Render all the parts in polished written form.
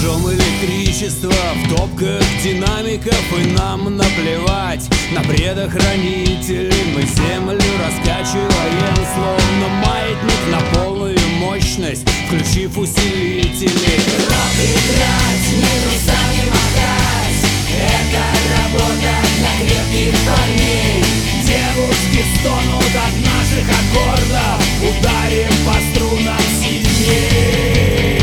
Жжем электричество в топках динамиков, и нам наплевать на предохранители. Мы землю раскачиваем, словно маятник, на полную мощность, включив усилители. Рок играть, не трусами махать, это работа для крепких парней. Девушки стонут от наших аккордов, ударим по струнам сильней.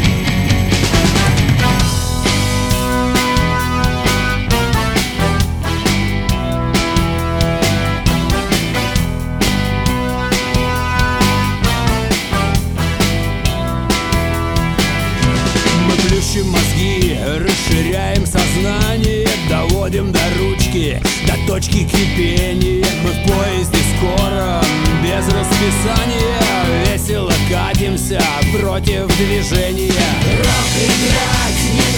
Плющим мозги, расширяем сознание, доводим до ручки, до точки кипения. Мы в поезде скоро, без расписания, весело катимся против движения. Рок играть, не